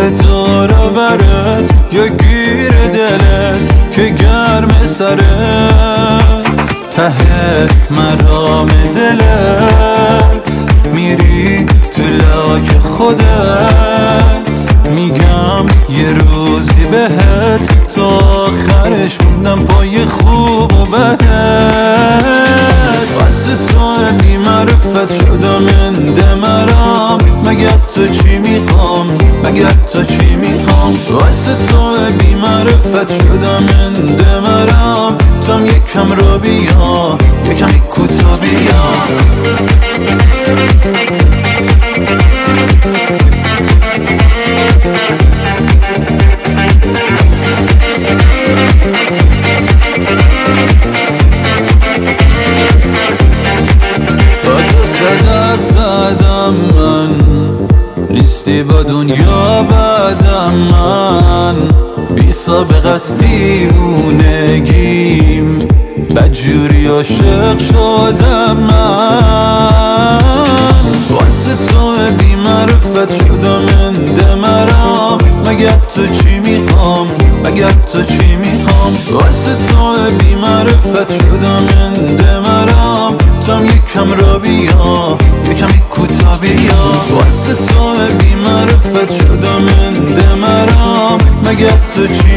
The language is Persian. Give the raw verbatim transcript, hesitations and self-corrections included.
دور و برت یا گیر دلت که گرم سرت ته مرام دلت میری تو لاک خودت میگم یه روزی بهت تا آخرش موندم پای خوب و بدت واسه تو بی معرفت شدم انده مرام مگر تو چی میخوام مگر تو چی میخوام واسه تو بی معرفت شدم انده مرام تام یکم رو بیا یکم کوتا بیا صدم من نیستی با دنیا بعدم من بی سابقه است دیوونگیم بدجوری عاشق شدم من واسه تو بی معرفت شدم انده مرام مگر تو چی میخوام مگر تو چی میخوام واسه تو بی معرفت شدم انده مرام تام یکم رو بیا یکم کوتا بیا واسه تو بی معرفت شدم انده مرام مگر تو چی